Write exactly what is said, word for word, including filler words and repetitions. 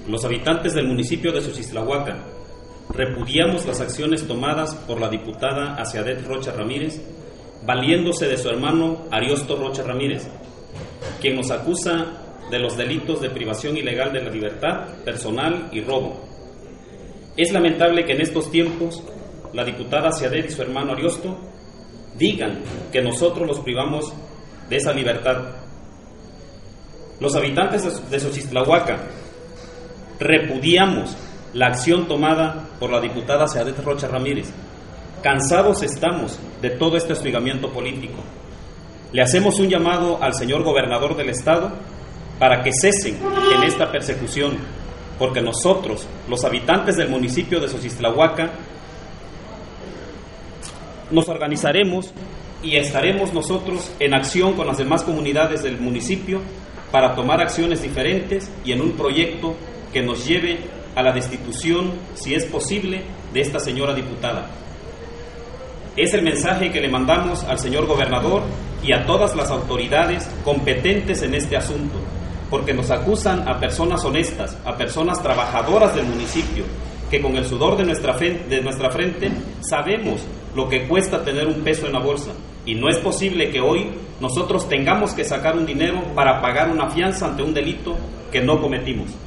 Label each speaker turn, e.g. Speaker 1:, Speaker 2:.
Speaker 1: Los habitantes del municipio de Xochixtlahuaca repudiamos las acciones tomadas por la diputada Aciadet Rocha Ramírez, valiéndose de su hermano Ariosto Rocha Ramírez, quien nos acusa de los delitos de privación ilegal de la libertad personal y robo. Es lamentable que en estos tiempos la diputada Aciadet y su hermano Ariosto digan que nosotros los privamos de esa libertad. Los habitantes de Xochixtlahuaca repudiamos la acción tomada por la diputada Aciadet Rocha Ramírez. Cansados estamos de todo este hostigamiento político. Le hacemos un llamado al señor gobernador del estado para que cesen en esta persecución, porque nosotros, los habitantes del municipio de Xochixtlahuaca, nos organizaremos y estaremos nosotros en acción con las demás comunidades del municipio para tomar acciones diferentes y en un proyecto que nos lleve a la destitución, si es posible, de esta señora diputada. Es el mensaje que le mandamos al señor gobernador y a todas las autoridades competentes en este asunto, porque nos acusan a personas honestas, a personas trabajadoras del municipio, que con el sudor de nuestra frente, de nuestra frente sabemos lo que cuesta tener un peso en la bolsa, y no es posible que hoy nosotros tengamos que sacar un dinero para pagar una fianza ante un delito que no cometimos.